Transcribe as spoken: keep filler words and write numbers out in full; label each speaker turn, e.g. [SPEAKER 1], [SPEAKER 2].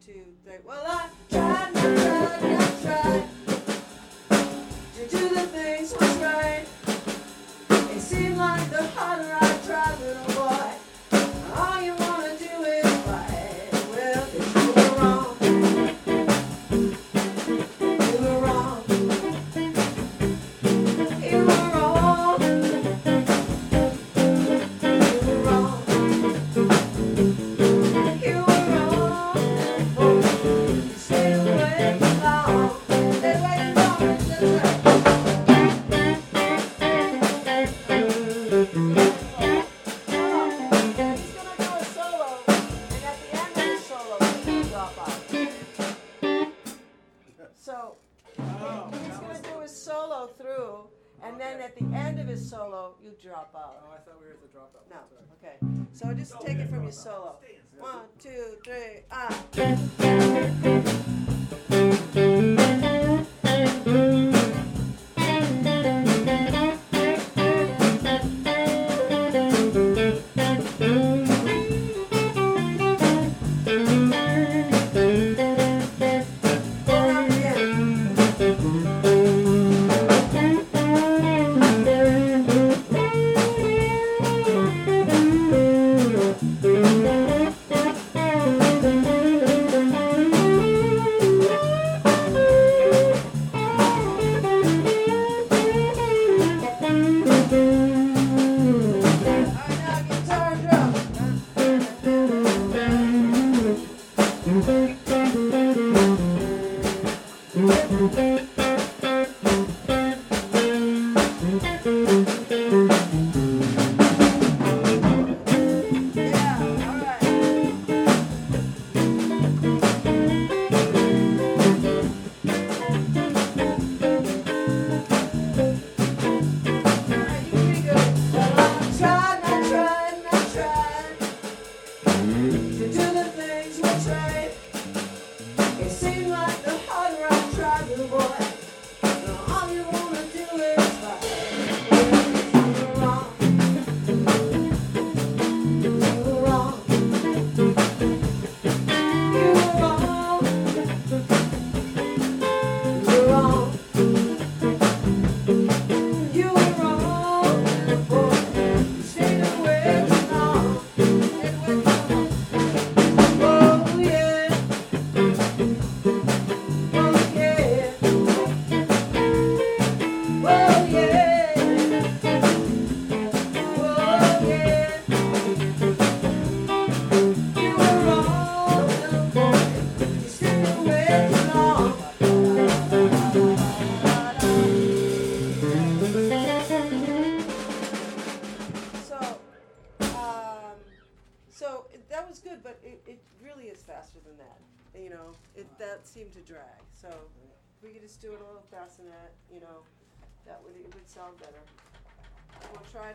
[SPEAKER 1] two, three. Well, I tried, I tried, I tried to do the things what's right. It seemed like the harder I tried, little boy, all you wanna do is fight. Well, you were wrong. You were wrong. You were wrong. You were wrong. You were wrong. You stayed away too long. Stayed away too long. That's right. So he's going to do his solo through, and then at the end of his solo, you drop out.
[SPEAKER 2] Oh, I thought we were at the dropout.
[SPEAKER 1] No, okay. So just take it from your solo. One, two, three, ah. So it, that was good, but it, it really is faster than that. You know, it that seemed to drag. So if we could just do it a little faster than that, you know, that would it would sound better. We'll try it.